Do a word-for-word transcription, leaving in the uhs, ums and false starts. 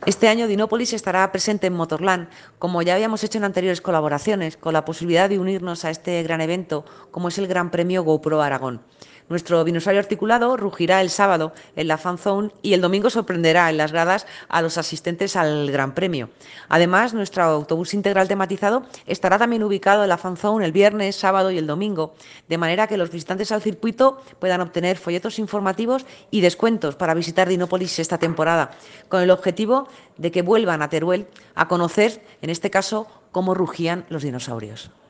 Este año Dinópolis estará presente en Motorland, como ya habíamos hecho en anteriores colaboraciones, con la posibilidad de unirnos a este gran evento, como es el Gran Premio GoPro Aragón. Nuestro dinosaurio articulado rugirá el sábado en la Fan Zone y el domingo sorprenderá en las gradas a los asistentes al Gran Premio. Además, nuestro autobús integral tematizado estará también ubicado en la Fan Zone el viernes, sábado y el domingo, de manera que los visitantes al circuito puedan obtener folletos informativos y descuentos para visitar Dinópolis esta temporada, con el objetivo de que vuelvan a Teruel a conocer, en este caso, cómo rugían los dinosaurios.